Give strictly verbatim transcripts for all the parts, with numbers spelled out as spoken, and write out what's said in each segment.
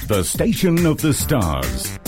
The station of the stars.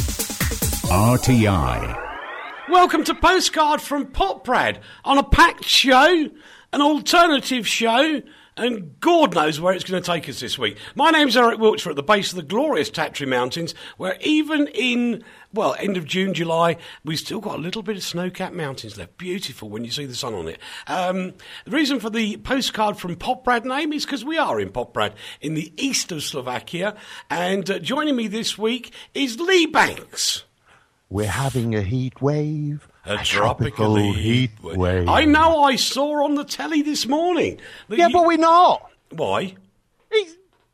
R T I. Welcome to Postcard from Potbrad on a packed show, an alternative show, and God knows where it's going to take us this week. My name's Eric Wiltshire at the base of the glorious Taptree Mountains, where even in, well, end of June, July, we've still got a little bit of snow-capped mountains left. Beautiful when you see the sun on it. Um, the reason for the Postcard from Potbrad name is because we are in Potbrad, in the east of Slovakia, and uh, joining me this week is Lee Banks. We're having a heat wave. A, a tropical, tropical heat heat wave. I know I saw on the telly this morning. that Yeah, you- but we're not. Why? He's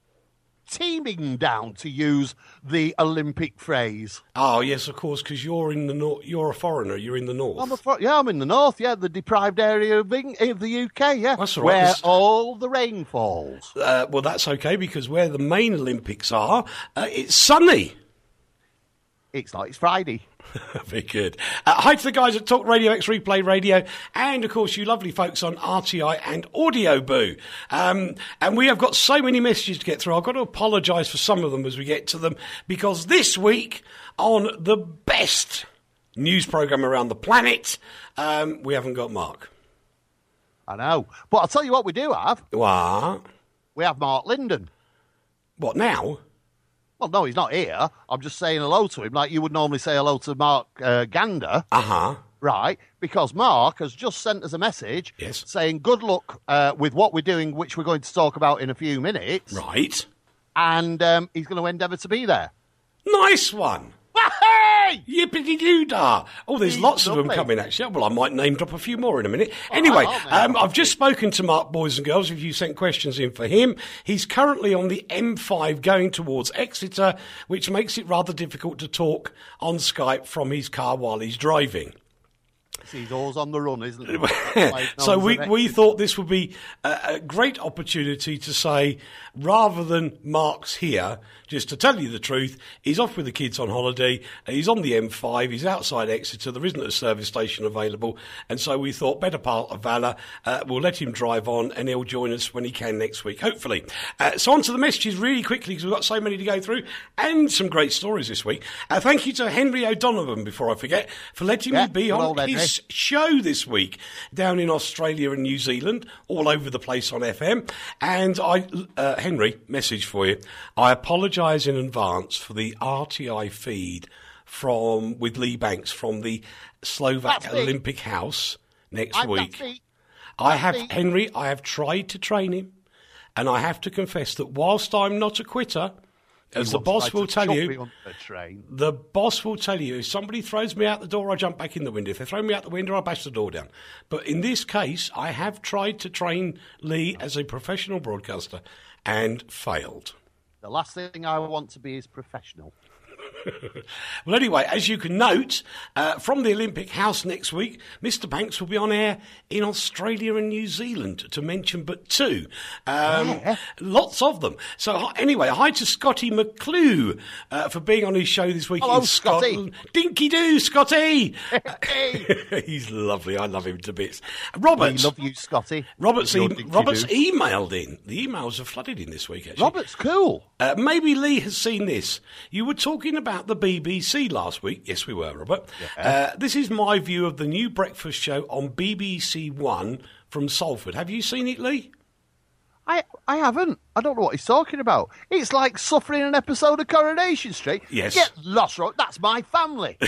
teaming down, to use the Olympic phrase. Oh, yes, of course, because you're in the nor- You're a foreigner. You're in the north. I'm a fro- yeah, I'm in the north, yeah, the deprived area of, Eng- of the U K, yeah. That's all right, Where this- all the rain falls. Uh, well, that's okay, because where the main Olympics are, uh, it's sunny. It's like it's Friday. Very good. Uh, hi to the guys at Talk Radio X Replay Radio, and of course you lovely folks on R T I and Audio Boo. Um, and we have got so many messages to get through. I've got to apologise for some of them as we get to them, because this week on the best news programme around the planet, um, we haven't got Mark. I know. But I'll tell you what we do have. What? We have Mark Linden. What now? Well, no, he's not here. I'm just saying hello to him like you would normally say hello to Mark uh, Gander. Uh-huh. Right, because Mark has just sent us a message Yes. saying good luck uh, with what we're doing, which we're going to talk about in a few minutes. Right. And um, he's going to endeavour to be there. Nice one. Hey! Yippity-doo-dah. Oh, there's He's lots of them lovely. coming, actually. Well, I might name drop a few more in a minute. Anyway, I'll name um, drop I've just spoken to Mark, boys and girls, if you sent questions in for him. He's currently on the M five going towards Exeter, which makes it rather difficult to talk on Skype from his car while he's driving. He's always on the run, isn't he? Like, So no we, one's we an thought this would be a, a great opportunity to say, rather than Mark's here, just to tell you the truth, he's off with the kids on holiday, he's on the M five, he's outside Exeter, there isn't a service station available, and so we thought, better part of valour, uh, we'll let him drive on and he'll join us when he can next week, hopefully. Uh, so on to the messages really quickly, because we've got so many to go through, and some great stories this week. Uh, thank you to Henry O'Donovan, before I forget, for letting Yeah, me be good on old his show this week down in Australia and New Zealand, all over the place on F M. And I, uh, Henry, message for you. I apologise in advance for the R T I feed from with Lee Banks from the Slovak That's me. Olympic House next I'm week. that's me. I That's have me. Henry. I have tried to train him, and I have to confess that whilst I'm not a quitter, as the He boss wants will to tell chop you. me on the train. The boss will tell you, if somebody throws me out the door, I jump back in the window. If they throw me out the window, I bash the door down. But in this case, I have tried to train Lee as a professional broadcaster and failed. The last thing I want to be is professional. Well, anyway, as you can note, uh, from the Olympic House next week, Mister Banks will be on air in Australia and New Zealand, to mention but two. Um, Yeah. Lots of them. So hi- anyway, hi to Scotty McClue uh, for being on his show this week Hello, in Scotty. Scotland. Dinky-doo, Scotty! Hey. He's lovely. I love him to bits. We Robert. love you, Scotty. Robert's, Your e- dinky Robert's do. emailed in. The emails have flooded in this week, actually. Robert's cool. Uh, maybe Lee has seen this. You were talking about the B B C last week. Yes, we were, Robert. Uh, this is my view of the new breakfast show on B B C One from Salford. Have you seen it, Lee? I I haven't. I don't know what he's talking about. It's like suffering an episode of Coronation Street. Yes. Get lost, Ro- that's my family.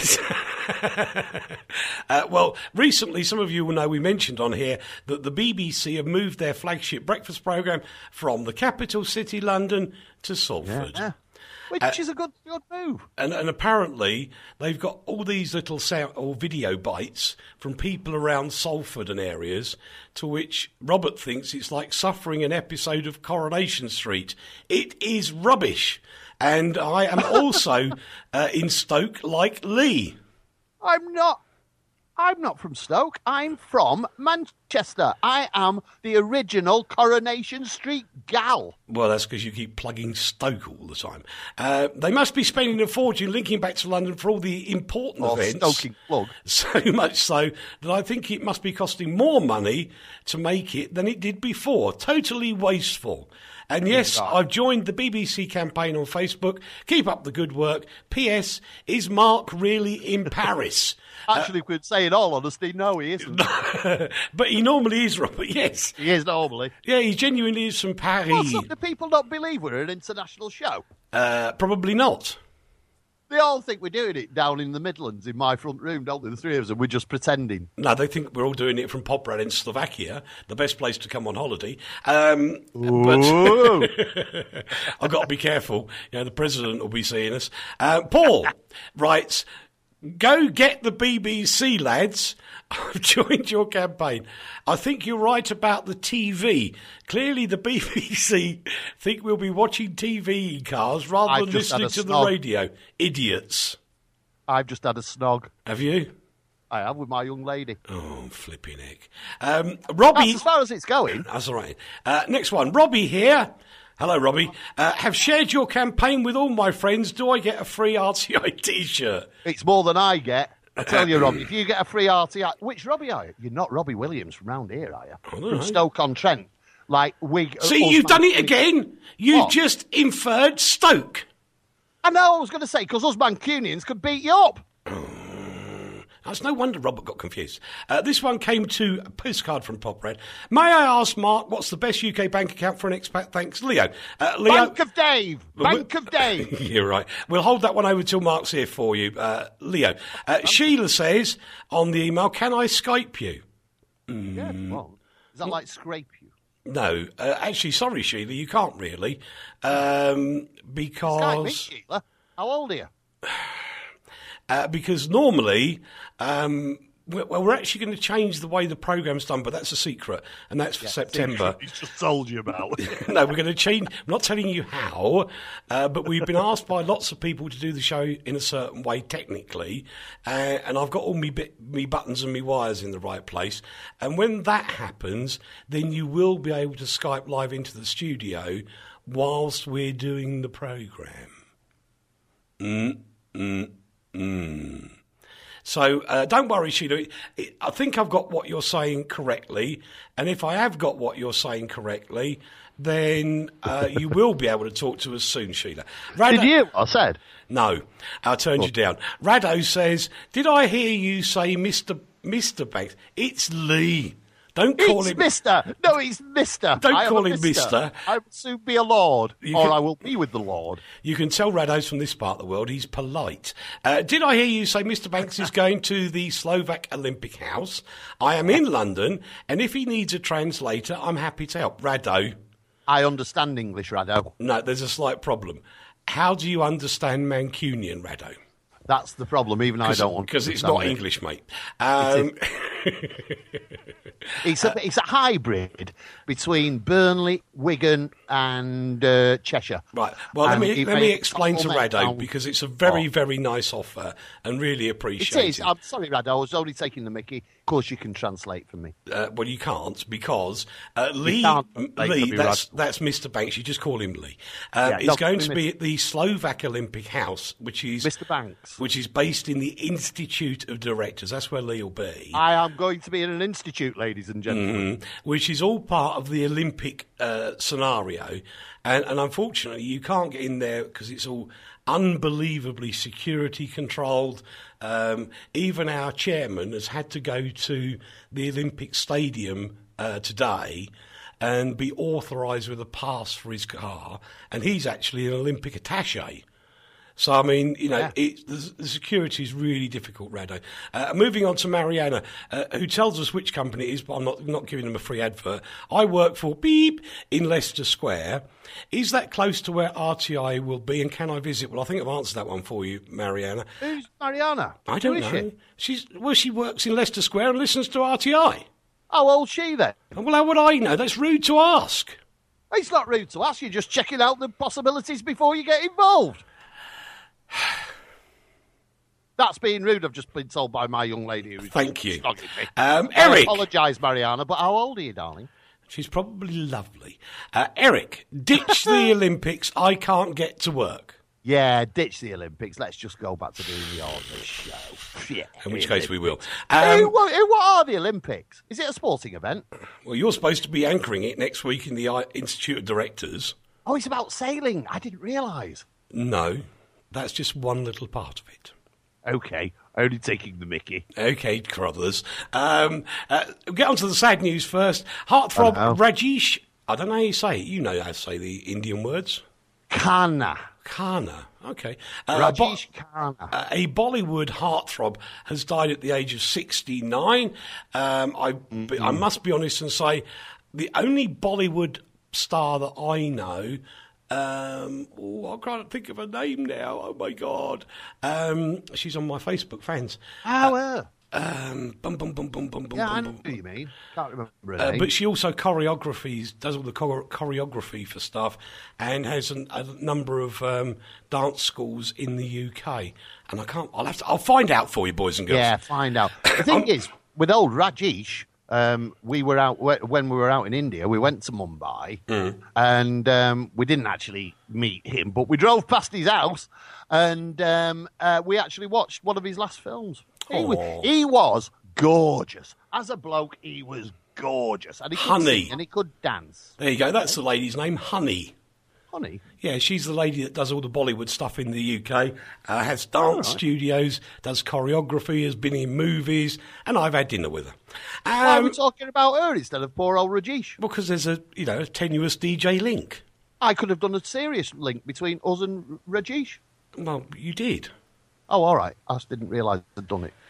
uh, well, recently, some of you will know we mentioned on here that the B B C have moved their flagship breakfast programme from the capital city, London, to Salford. Yeah. Which Uh, is a good good move. And, and apparently they've got all these little sound or video bites from people around Salford and areas, to which Robert thinks it's like suffering an episode of Coronation Street. It is rubbish. And I am also uh, in Stoke like Lee. I'm not. I'm not from Stoke. I'm from Manchester. I am the original Coronation Street gal. Well, that's because you keep plugging Stoke all the time. Uh, they must be spending a fortune linking back to London for all the important Or events. stoking plug. So much so that I think it must be costing more money to make it than it did before. Totally wasteful. And yes, Right. I've joined the B B C campaign on Facebook. Keep up the good work. P S. Is Mark really in Paris? Actually, we could say in all honesty, no, he isn't. But he normally is, Robert, yes. He is normally. Yeah, he genuinely is from Paris. Well, so do people not believe we're an international show? Uh, probably not. They all think we're doing it down in the Midlands in my front room, don't they? The three of us, and we're just pretending. No, they think we're all doing it from Poprad in Slovakia, the best place to come on holiday. Um, but I've got to be careful. You know, the president will be seeing us. Uh, Paul writes, go get the B B C, lads. I've joined your campaign. I think you're right about the T V. Clearly the B B C think we'll be watching T V in cars rather I've than just had listening a to snog. the radio. Idiots. I've just had a snog. Have you? I have with my young lady. Oh, flipping heck. Um, Robbie... That's as far as it's going. That's all right. Uh, next one. Robbie here. Hello, Robbie. Uh, have shared your campaign with all my friends. Do I get a free R T I T-shirt? It's more than I get. I tell you, Robbie, if you get a free R T I... Which Robbie are you? You're not Robbie Williams from round here, are you? don't know. From Stoke-on-Trent. Like, Wig... See, us you've done it Mancunians. again. You've What? just inferred Stoke. I know, I was going to say, because us Mancunians could beat you up. That's no wonder Robert got confused. Uh, this one came to a postcard from Poprad. May I ask, Mark, what's the best U K bank account for an expat? Thanks, Leo. Uh, Leo. Bank of Dave! Bank of Dave! You're right. We'll hold that one over till Mark's here for you. Uh, Leo. Uh, Sheila says on the email, can I Skype you? Yeah, well, is that like scrape you? No. Uh, actually, sorry, Sheila, you can't really. Um, Skype me, because... Sheila. How old are you? Uh, because normally, um, we're, well, we're actually going to change the way the programme's done, but that's a secret, and that's for September. He's just told you about. No, we're going to change. I'm not telling you how, uh, but we've been asked by lots of people to do the show in a certain way, technically, uh, and I've got all me, bit, me buttons and me wires in the right place. And when that happens, then you will be able to Skype live into the studio whilst we're doing the programme. Mm, mm. Mm. So uh, don't worry, Sheila. It, it, I think I've got what you're saying correctly, and if I have got what you're saying correctly, then uh, you will be able to talk to us soon, Sheila. Rado- Did you? I said. No, I turned you down. Rado says, did I hear you say Mister Mister Banks? It's Lee. Don't call It's him Mister No, it's Mister Don't I am call a him Mister. I will soon be a lord, You or can- I will be with the Lord. You can tell Rado's from this part of the world. He's polite. Uh, did I hear you say Mister Banks is going to the Slovak Olympic House? I am in London, and if he needs a translator, I'm happy to help. Rado, I understand English, Rado. no, there's a slight problem. How do you understand Mancunian, Rado? That's the problem. Even I don't want to Because it's understand not it. English, mate. Um, It's a it's a hybrid between Burnley, Wigan, and uh, Cheshire. Right. Well, let And me it let me makes explain to total Rado meltdown. because it's a very Oh. very nice offer and really It appreciated. is. I'm sorry, Rado. I was only taking the mickey. Of course, you can translate for me. Uh, well, you can't because uh, Lee, can't M- make Lee me that's, radical. that's Mister Banks. You just call him Lee. Um, Yeah, it's don't going call to him be at the Slovak Olympic House, which is Mister Banks. which is based in the Institute of Directors. That's where Lee will be, I am going to be in an institute, ladies and gentlemen. Mhm. which is all part of the Olympic uh, scenario. And, and unfortunately, you can't get in there because it's all unbelievably security controlled. Um, even our chairman has had to go to the Olympic Stadium uh, today and be authorised with a pass for his car, and he's actually an Olympic attaché. So, I mean, you know, Yeah. it, the, the security is really difficult, Rado. Uh, moving on to Mariana, uh, who tells us which company it is, but I'm not, not giving them a free advert. I work for Beep in Leicester Square. Is that close to where R T I will be, and can I visit? Well, I think I've answered that one for you, Mariana. Who's Mariana? I don't Who is know. She? She's Well, she works in Leicester Square and listens to R T I. How old's she then? Well, how would I know? That's rude to ask. It's not rude to ask. You're just checking out the possibilities before you get involved. That's being rude. I've just been told by my young lady who's Thank you. snogging me. Um, I Eric. apologise, Mariana, but how old are you, darling? She's probably lovely. Uh, Eric, ditch the Olympics. I can't get to work. Yeah, ditch the Olympics. Let's just go back to doing the ordinary show. Yeah, In which case we will. Hey, Um, what, hey, what are the Olympics? Is it a sporting event? well, you're supposed to be anchoring it next week in the I- Institute of Directors. Oh, it's about sailing. I didn't realise. No, that's just one little part of it. Okay, only taking the mickey. Okay, Crothers. Um, uh, get on to the sad news first. Heartthrob I know. Rajesh, I don't know how you say it. You know how to say the Indian words. Khanna. Khanna. Okay. Uh, Rajesh Bo- Khanna. uh, a Bollywood heartthrob has died at the age of sixty-nine. Um, I, Mm-hmm. I must be honest and say the only Bollywood star that I know. Um, oh, I can't think of her name now. Oh my God! Um, she's on my Facebook fans. Oh, uh, Um, bum, bum, bum, bum, bum, bum, yeah, I bum, know bum. who you mean. Can't remember her Uh, name. but she also choreographies, does all the chore- choreography for stuff, and has an, a number of um, dance schools in the U K. And I can't. I'll have to. I'll find out for you, boys and girls. Yeah, find out. The thing is, with old Rajesh, um, we were out when we were out in India. We went to Mumbai, and um, we didn't actually meet him, but we drove past his house, and um, uh, we actually watched one of his last films. He was, Aw. he was gorgeous as a bloke. He was gorgeous, and he could Honey. sing and he could dance. There you go. That's the lady's name, Honey. Honey, Yeah, she's the lady that does all the Bollywood stuff in the U K, uh, has dance studios, does choreography, has been in movies, and I've had dinner with her. why are we Um, talking about her instead of poor old Rajesh? because there's a you know a tenuous D J link. I could have done a serious link between us and Rajesh. Well, you did. Oh, all right. I just didn't realise I'd done it.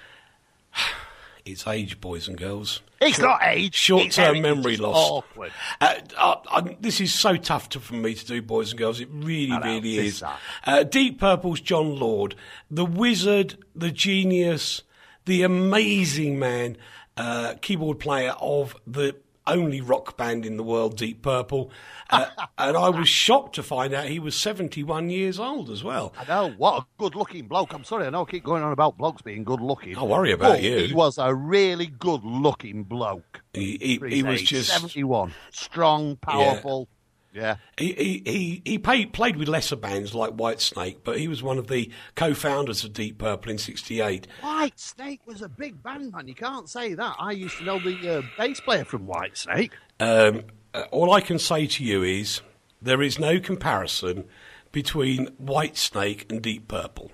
It's age, boys and girls. It's not age. Short-term it's heritage. memory It's loss. Awkward. Uh, I, I, this is so tough to, for me to do, boys and girls. It really, I know, really it's is. that. Uh, Deep Purple's John Lord, the wizard, the genius, the amazing man, uh, keyboard player of the only rock band in the world, Deep Purple. Uh, and I was shocked to find out he was seventy-one years old as well. I know. What a good-looking bloke. I'm sorry, I know I keep going on about blokes being good-looking. I worry about but you. He was a really good-looking bloke. He, he, for he his was age. just... seventy-one. Strong, powerful. Yeah. He he he, he played, played with lesser bands like Whitesnake, but he was one of the co-founders of Deep Purple in sixty-eight. White Snake was a big band, man. You can't say that. I used to know the uh, bass player from White Snake. Um, uh, all I can say to you is there is no comparison between Whitesnake and Deep Purple.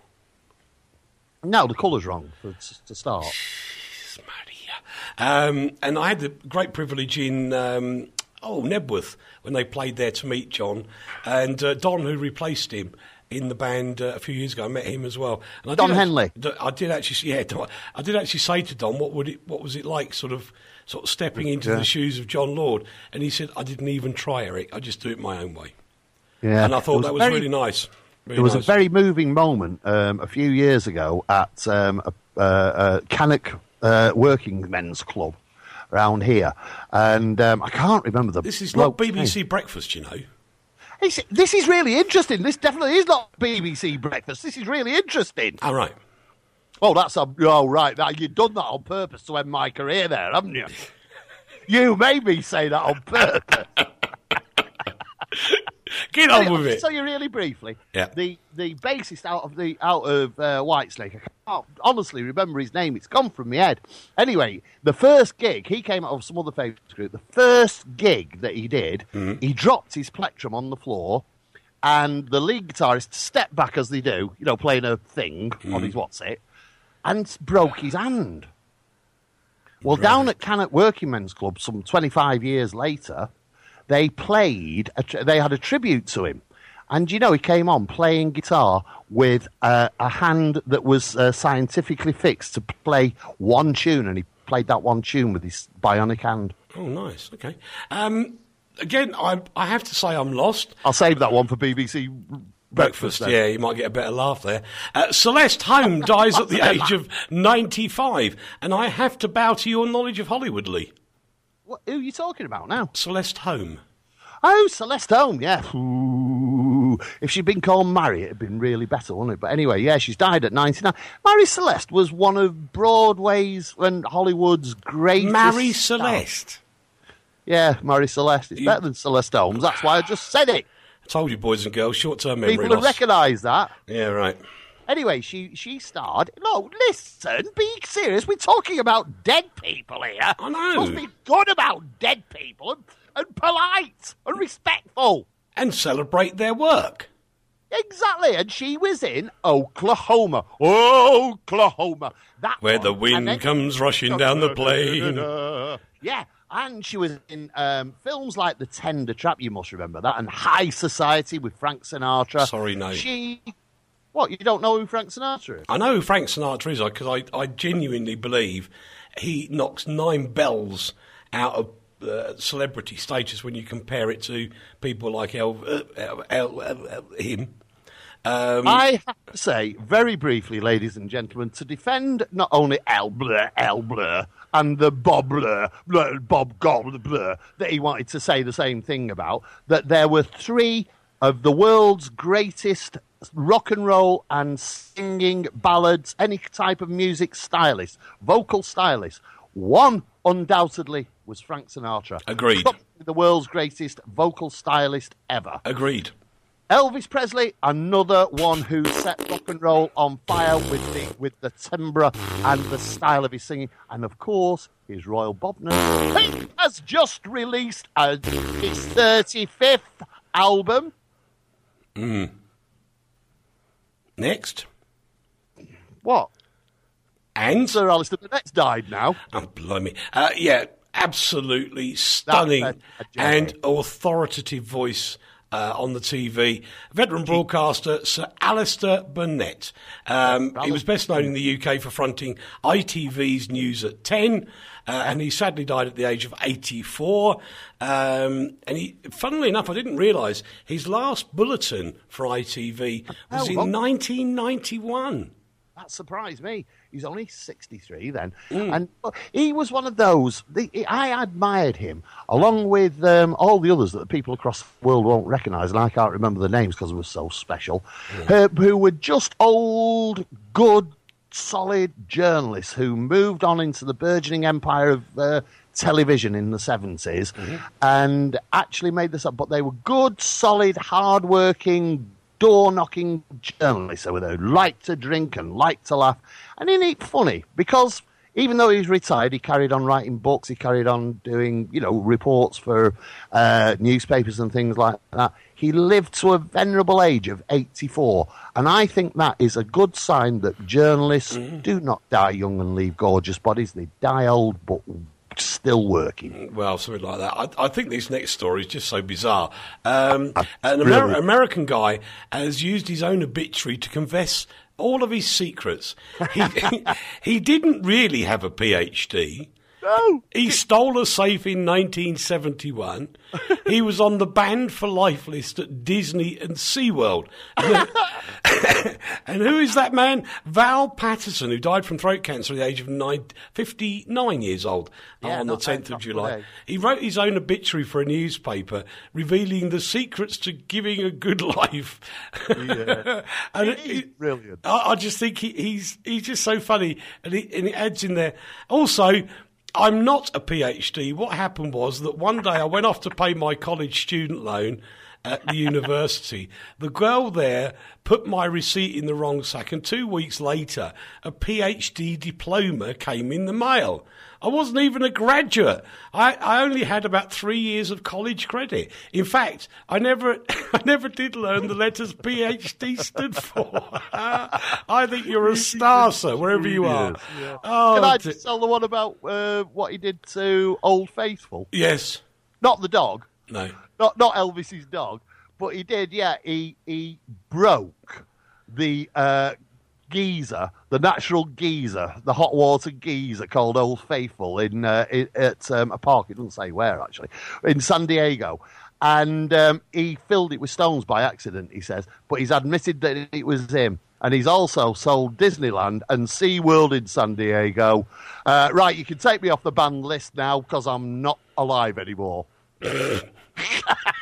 No, the colour's wrong for, to start. Maria. Um, and I had the great privilege in um, oh Nebworth when they played there to meet John and uh, Don, who replaced him in the band uh, a few years ago. I met him as well. And I Don did Henley. Actually, I did actually, yeah, Don- I did actually say to Don, what would it, what was it like, sort of, sort of stepping into Yeah. the shoes of John Lord? And he said, I didn't even try, Eric. I just do it my own way. Yeah. And I It thought that was very- really nice. Really There was nice. a very moving moment um, a few years ago at um, a, uh, a Cannock uh, Working Men's Club around here, and um, I can't remember the. This is not bloke's B B C name. Breakfast, you know. It's, this is really interesting. This definitely is not B B C Breakfast. This is really interesting. All right. Oh, that's a oh right. That, you've done that on purpose to end my career, there, haven't you? You made me say that on purpose. Get on with it. So you really briefly, Yeah. the the bassist out of the out of uh, Whitesnake, I can't honestly remember his name. It's gone from my head. Anyway, the first gig, he came out of some other favourite group. The first gig that he did, he dropped his plectrum on the floor, and the lead guitarist stepped back as they do, you know, playing a thing on his what's it, and broke his hand. Well, down at Cannock Working Men's Club, some twenty-five years later, they played, a tr- they had a tribute to him. And, you know, he came on playing guitar with uh, a hand that was uh, scientifically fixed to play one tune, and he played that one tune with his bionic hand. Oh, nice. Okay. Um, again, I I have to say I'm lost. I'll save that one for B B C Breakfast. Breakfast, then. yeah, you might get a better laugh there. Uh, Celeste Holm dies at the age of ninety-five, and I have to bow to your knowledge of Hollywood, Lee. What, who are you talking about now? Celeste Holm. Oh, Celeste Holm, yeah. Ooh. If she'd been called Mary, it'd been really better, wouldn't it? But anyway, yeah, she's died at ninety-nine. Mary Celeste was one of Broadway's and Hollywood's greatest Mary stars. Celeste. Yeah, Mary Celeste. It's You- better than Celeste Holmes. That's why I just said it. I told you, boys and girls, short-term memory People loss. recognise that. Yeah, right. Anyway, she she starred. No, listen, be serious. We're talking about dead people here. I know. Supposed to be good about dead people and, and polite and respectful. And celebrate their work. Exactly, and she was in Oklahoma. Oklahoma. That Where one. the wind then, comes rushing down the plain. Yeah, and she was in um, films like The Tender Trap, you must remember that, and High Society with Frank Sinatra. Sorry, no. She... What, you don't know who Frank Sinatra is? I know who Frank Sinatra is because I, I genuinely believe he knocks nine bells out of uh, celebrity status when you compare it to people like El, uh, El, El, El, El him. Um, I have to say, very briefly, ladies and gentlemen, to defend not only El Blur, El Blur, and the Bob Blur, Blur Bob Gold Blur, that he wanted to say the same thing about, that there were three of the world's greatest rock and roll and singing ballads, any type of music stylists, vocal stylists. One, undoubtedly, was Frank Sinatra. Agreed. Probably the world's greatest vocal stylist ever. Agreed. Elvis Presley, another one who set rock and roll on fire with the with the timbre and the style of his singing. And, of course, his Royal Bobness. He has just released a, his thirty-fifth album. Mm. Next. What? And? Sir Alistair Burnett's died now. Oh, blimey. Uh, yeah, absolutely stunning That's a- a and joke. authoritative voice uh, on the T V. Veteran broadcaster Sir Alistair Burnett. Um, he was best known in the U K for fronting I T V's News at ten, uh, and he sadly died at the age of eighty-four. Um, and he, funnily enough, I didn't realise his last bulletin for I T V was Oh, in well. nineteen ninety-one. That surprised me. He's only sixty-three then. Mm. And uh, he was one of those. The, I admired him, along with um, all the others that the people across the world won't recognise, and I can't remember the names because they were so special, uh, who were just old, good, solid journalists who moved on into the burgeoning empire of uh, television in the seventies Mm-hmm. and actually made this up. But they were good, solid, hard-working, door-knocking journalists who liked to drink and liked to laugh. And isn't it funny? Because even though he was retired, he carried on writing books, he carried on doing, you know, reports for uh, newspapers and things like that. He lived to a venerable age of eighty-four. And I think that is a good sign that journalists Mm-hmm. do not die young and leave gorgeous bodies. They die old, but still working. Well, something like that. I, I think this next story is just so bizarre. Um, an Amer- brilliant. American guy has used his own obituary to confess all of his secrets. He, he didn't really have a P H D. No. He stole a safe in nineteen seventy-one. He was on the banned for life list at Disney and SeaWorld. And who is that man? Val Patterson, who died from throat cancer at the age of nine, fifty-nine years old Yeah, on the not- tenth of not July. today. He wrote his own obituary for a newspaper, revealing the secrets to giving a good life. Yeah. And It is brilliant. I, I just think he, he's he's just so funny, and he, and he adds in there. Also, I'm not a P H D. What happened was that one day I went off to pay my college student loan at the university. The girl there put my receipt in the wrong sack, and two weeks later, a P H D diploma came in the mail. I wasn't even a graduate. I, I only had about three years of college credit. In fact, I never I never did learn the letters P H D stood for. I think you're a star, sir, wherever you are. Yeah. Oh, Can I d- just tell the one about uh, what he did to Old Faithful? yes. Not the dog. No. Not not Elvis's dog, but he did. Yeah, he he broke the uh, geyser, the natural geyser, the hot water geyser called Old Faithful in uh, i- at um, a park. It doesn't say where actually, in San Diego, and um, he filled it with stones by accident. He says, but he's admitted that it was him. And he's also sold Disneyland and SeaWorld in San Diego. Uh, right, you can take me off the banned list now because I'm not alive anymore.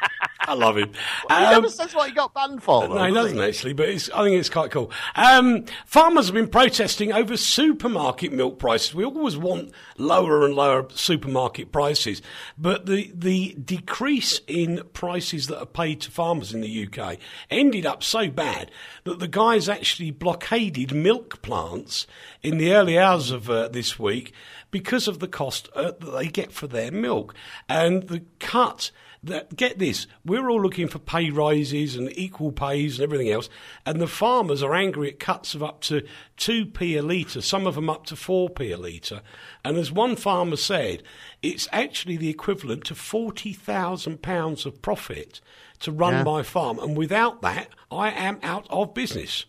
I love him. He Um, never says what he got banned for, though. no, he does doesn't actually, but it's, I think it's quite cool. Um, farmers have been protesting over supermarket milk prices. We always want lower and lower supermarket prices, but the the decrease in prices that are paid to farmers in the U K ended up so bad that the guys actually blockaded milk plants in the early hours of uh, this week because of the cost uh, that they get for their milk. And the cut... That, get this, we're all looking for pay rises and equal pays and everything else, and the farmers are angry at cuts of up to two p a litre, some of them up to four p a litre. And as one farmer said, it's actually the equivalent to forty thousand pounds of profit to run Yeah. my farm, and without that, I am out of business.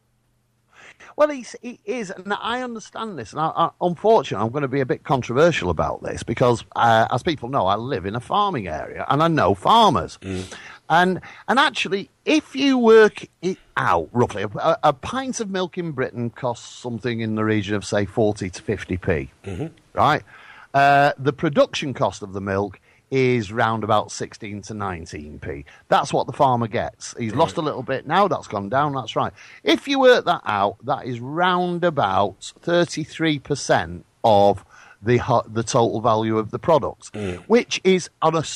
Well, he's, he is, and I understand this. And I, I, unfortunately, I'm going to be a bit controversial about this because, uh, as people know, I live in a farming area and I know farmers. Mm. And and actually, if you work it out roughly, a, a pint of milk in Britain costs something in the region of, say, forty to fifty p. Mm-hmm. Right? Uh, the production cost of the milk is round about sixteen to nineteen p. That's what the farmer gets. He's lost a little bit now, that's gone down, that's right. If you work that out, that is round about thirty-three percent of the the total value of the product, mm. which is on a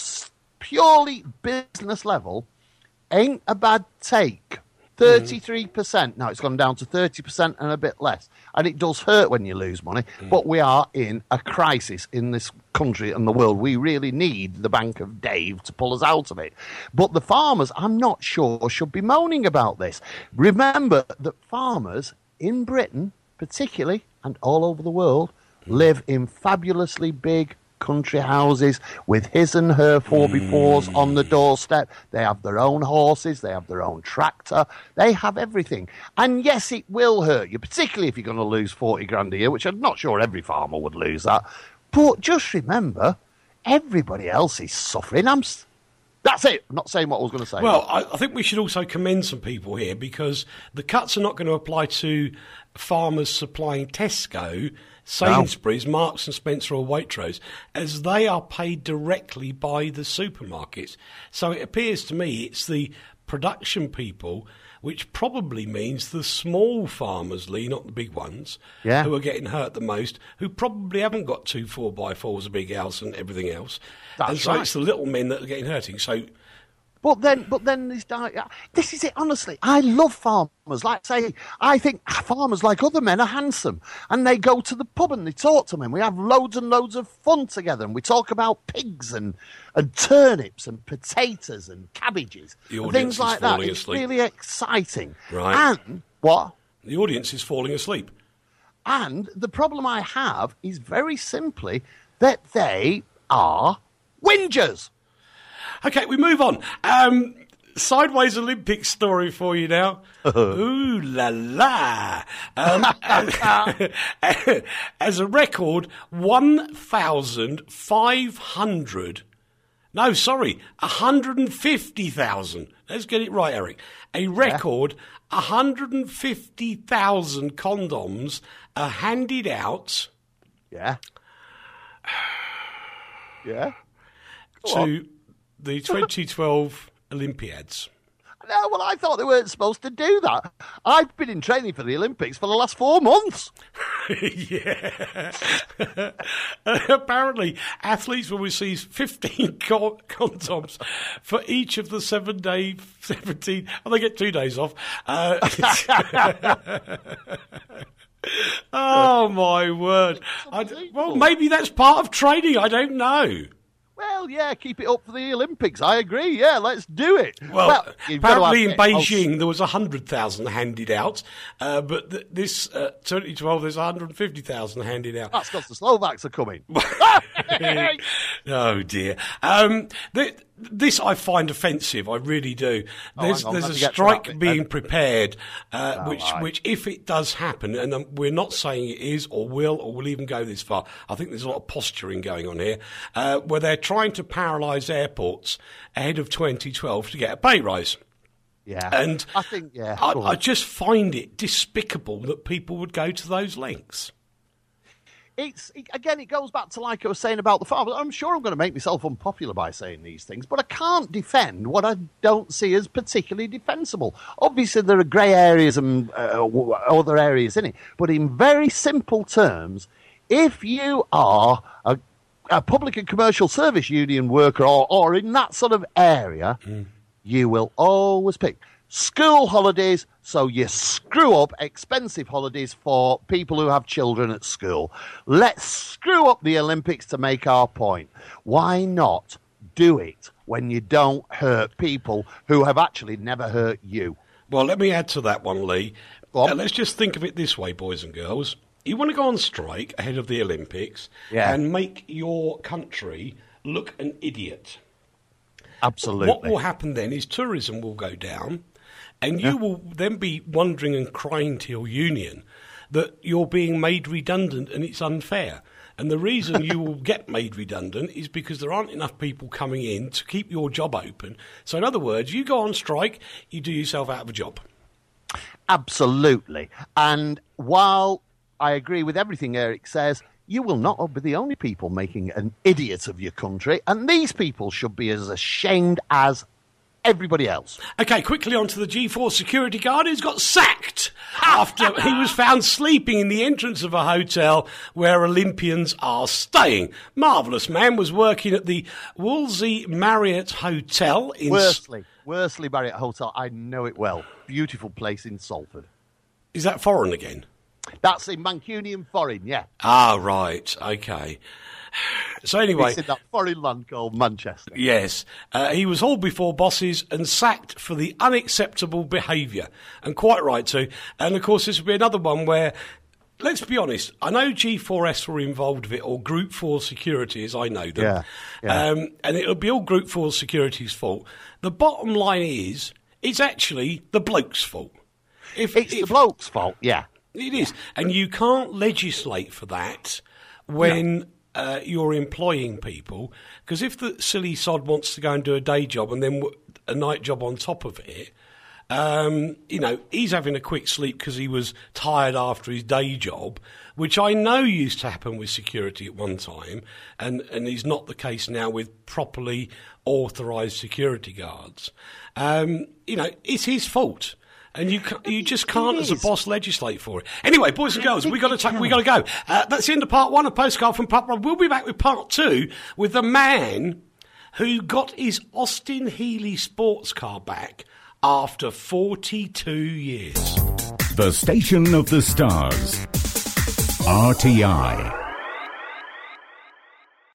purely business level, ain't a bad take. thirty-three percent. Now, it's gone down to thirty percent and a bit less. And it does hurt when you lose money. Mm. But we are in a crisis in this country and the world. We really need the Bank of Dave to pull us out of it. But the farmers, I'm not sure, should be moaning about this. Remember that farmers in Britain, particularly, and all over the world, live in fabulously big country houses with his and her four by fours mm. on the doorstep. They have their own horses, they have their own tractor, they have everything. And yes, it will hurt you, particularly if you're going to lose forty grand a year, which I'm not sure every farmer would lose that. But just remember, everybody else is suffering. I'm s- That's it. I'm not saying what I was going to say. Well, I, I think we should also commend some people here because the cuts are not going to apply to farmers supplying Tesco, Sainsbury's, no. Marks and Spencer or Waitrose, as they are paid directly by the supermarkets. So it appears to me it's the production people, which probably means the small farmers, Lee, not the big ones, yeah. who are getting hurt the most, who probably haven't got two four by fours, a big house and everything else. That's and so right. it's the little men that are getting hurting. So... But then, but then this, this is it. Honestly, I love farmers. Like say, I think farmers, like other men, are handsome, and they go to the pub and they talk to me. And we have loads and loads of fun together, and we talk about pigs and, and turnips and potatoes and cabbages and things like that. It's asleep. Really exciting. Right? And what? The audience is falling asleep. And the problem I have is very simply that they are whingers. Okay, we move on. Um, Sideways Olympics story for you now. Ooh la la. Um, as a record, one thousand five hundred, no, sorry, one hundred fifty thousand. Let's get it right, Eric. A record, yeah. one hundred fifty thousand condoms are handed out. Yeah. Yeah. Go to... on. The twenty twelve Olympiads. No, well, I thought they weren't supposed to do that. I've been in training for the Olympics for the last four months. Yeah. Apparently, athletes will receive fifteen co- condoms for each of the seven day, seventeen. Oh, they get two days off. Uh, oh, my word. I, well, maybe that's part of training. I don't know. Well, yeah, keep it up for the Olympics. I agree. Yeah, let's do it. Well, well apparently in Beijing oh. there was one hundred thousand handed out, uh, but th- this uh, twenty twelve there's one hundred fifty thousand handed out. That's because the Slovaks are coming. Oh, dear. Um, th- this I find offensive. I really do. There's, oh, there's a strike bit, being then. prepared, uh, oh, which, right. which, if it does happen, and um, we're not saying it is or will or will even go this far, I think there's a lot of posturing going on here, uh, where they're trying to paralyse airports ahead of twenty twelve to get a pay rise. Yeah. And I think, yeah. I, I just find it despicable that people would go to those lengths. it's it, again, it goes back to like I was saying about the farm. I'm sure I'm going to make myself unpopular by saying these things, but I can't defend what I don't see as particularly defensible. Obviously, there are grey areas and uh, other areas in it, but in very simple terms, if you are a, a public and commercial service union worker or, or in that sort of area, mm. you will always pick school holidays, so you screw up expensive holidays for people who have children at school. Let's screw up the Olympics to make our point. Why not do it when you don't hurt people who have actually never hurt you? Well, let me add to that one, Lee. Uh, let's just think of it this way, boys and girls. You want to go on strike ahead of the Olympics yeah. and make your country look an idiot. Absolutely. What will happen then is tourism will go down. And you yeah. will then be wondering and crying to your union that you're being made redundant and it's unfair. And the reason you will get made redundant is because there aren't enough people coming in to keep your job open. So in other words, you go on strike, you do yourself out of a job. Absolutely. And while I agree with everything Eric says, you will not be the only people making an idiot of your country. And these people should be as ashamed as everybody else. OK, quickly on to the G four security guard who's got sacked after he was found sleeping in the entrance of a hotel where Olympians are staying. Marvellous man was working at the Wolsey Marriott Hotel in... Worsley. Worsley Marriott Hotel. I know it well. Beautiful place in Salford. Is that foreign again? That's in Mancunian foreign, yeah. Ah, right. OK. So anyway... It's in that foreign land called Manchester. Yes. Uh, he was hauled before bosses and sacked for the unacceptable behaviour. And quite right too. And of course this will be another one where, let's be honest, I know G four S were involved with it, or Group four Security as I know them. Yeah. yeah. Um, and it'll be all Group four Security's fault. The bottom line is, it's actually the bloke's fault. If, it's if, the bloke's fault, yeah. It is. And you can't legislate for that when... No. Uh, you're employing people, because if the silly sod wants to go and do a day job and then w- a night job on top of it, um, you know, he's having a quick sleep because he was tired after his day job, which I know used to happen with security at one time, and, and is not the case now with properly authorised security guards. Um, you know, it's his fault. And you you just can't, as a boss, legislate for it. Anyway, boys and girls, we got to ta- we got to go. Uh, that's the end of part one of Postcard from Pup Rob. We'll be back with part two with the man who got his Austin Healey sports car back after forty-two years. The Station of the Stars. R T I.